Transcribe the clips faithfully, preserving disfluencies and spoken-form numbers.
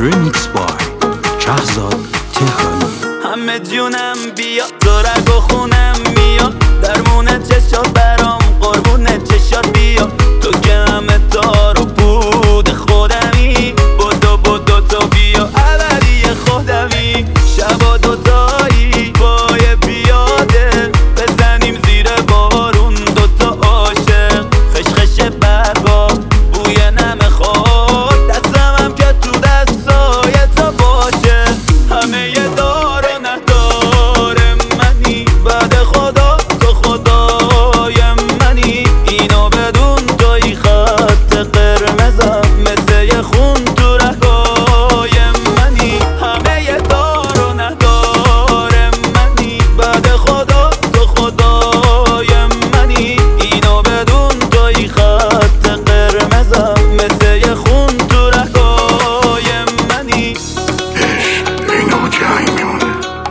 ریمیکس بای شهزاد تهرانی. همه جونم بیا تو رگ و خونم میاد، درمونه چشات برام قربونه چشات بیا. تو که همه تار و بود خودمی، بدو بدو تو بیا اولی خودمی. شبا دوتایی پای پیاده بزنیم زیر بارون، دوتا عاشق خشخش برگا بوی نم خود، دستم هم که تو دستای تو باشه. همه یه دار و ندار منی، بعد خدا تو خدای منی. اینو بدون توی خط قرمزم مثل یه خون تو رگای منی. همه یه دار و ندار منی، بعد خدا تو خدای منی. اینو بدون توی خط قرمزم مثل یه خون تو رگای منی. عشق اینو جنگ میمونه،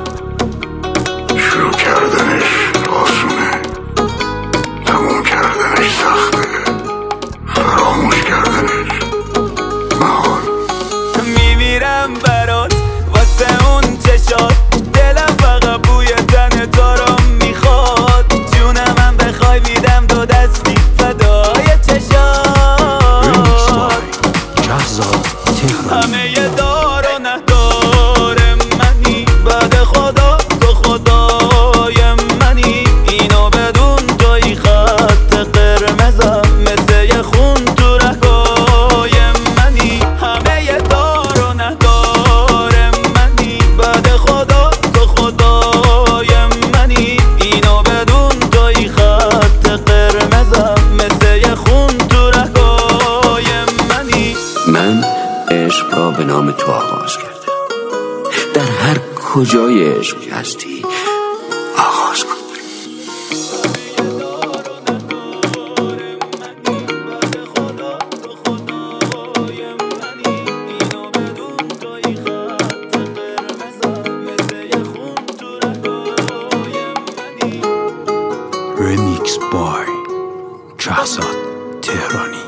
شروع کردنش آسونه، تموم کردنش سخته، فراموش کردنش محال. میمیرم برات واسه اون چشات، دلم فقط بوی تن تو رو میخواد. جونم هم بخوای میدم دو دستی فدای ریمیکس چشات. بای شهزاد تهرانی. همه یه دار و ندار منی، بعد خدا تو خدای منی. اینو بدون توی خط قرمزم مثل یه خون تو رگای منی. همه یه دار و ندار منی، بعد خدا تو خدای منی. اینو بدون توی خط قرمزم مثل یه خون تو رگای منی. من عشق را به نام تو آغاز کردم، در هر کجای عشق هستی آغاز کن. ریمیکس بای شهزاد تهرانی.